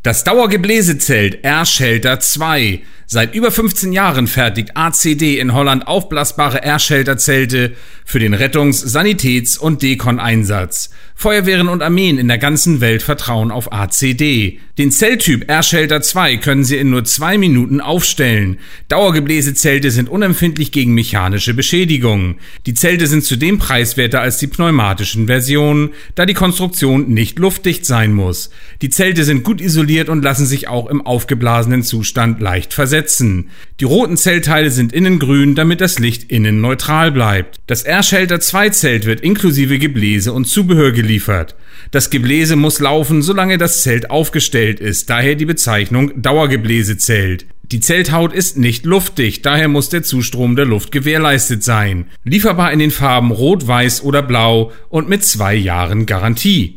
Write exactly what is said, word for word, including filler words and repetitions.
Das Dauergebläsezelt Air-Shelter zwei. Seit über fünfzehn Jahren fertigt A C D in Holland aufblasbare Air-Shelter-Zelte für den Rettungs-, Sanitäts- und Dekon-Einsatz. Feuerwehren und Armeen in der ganzen Welt vertrauen auf A C D. Den Zelttyp Air-Shelter zwei können Sie in nur zwei Minuten aufstellen. Dauergebläsezelte sind unempfindlich gegen mechanische Beschädigungen. Die Zelte sind zudem preiswerter als die pneumatischen Versionen, da die Konstruktion nicht luftdicht sein muss. Die Zelte sind gut isoliert und lassen sich auch im aufgeblasenen Zustand leicht versetzen. Die roten Zeltteile sind innen grün, damit das Licht innen neutral bleibt. Das Air-Shelter zwei Zelt wird inklusive Gebläse und Zubehör geliefert. Das Gebläse muss laufen, solange das Zelt aufgestellt ist, daher die Bezeichnung Dauergebläsezelt. Die Zelthaut ist nicht luftdicht, daher muss der Zustrom der Luft gewährleistet sein. Lieferbar in den Farben Rot, Weiß oder Blau und mit zwei Jahren Garantie.